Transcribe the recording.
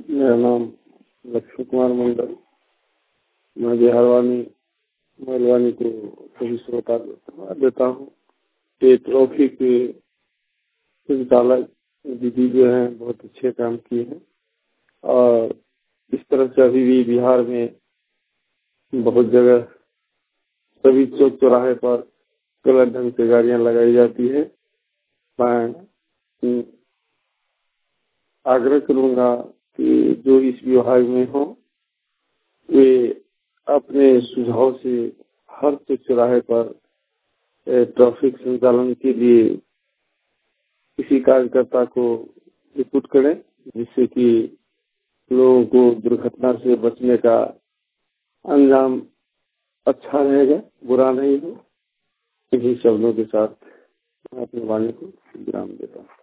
मेरा नाम लक्ष्मी कुमार मंडल। मैं बिहारवानी महिलवानी को सभी श्रोता देता हूँ। ये ट्रॉफी के संचालक दीदी जो है बहुत अच्छे काम किए हैं और इस तरह से अभी भी बिहार में बहुत जगह सभी चौक चौराहे पर गलत ढंग से गाड़ियां लगाई जाती है। मैं आग्रह करूंगा कि जो इस विभाग में हो वे अपने सुझाव से हर चौक चौराहे पर ट्रैफिक संचालन के लिए किसी कार्यकर्ता को रिपोर्ट करें, जिससे कि लोगों को दुर्घटना से बचने का अंजाम अच्छा रहेगा, बुरा नहीं हो। इन्हीं शब्दों के साथ मैं अपनी वाणी को विराम देता हूँ।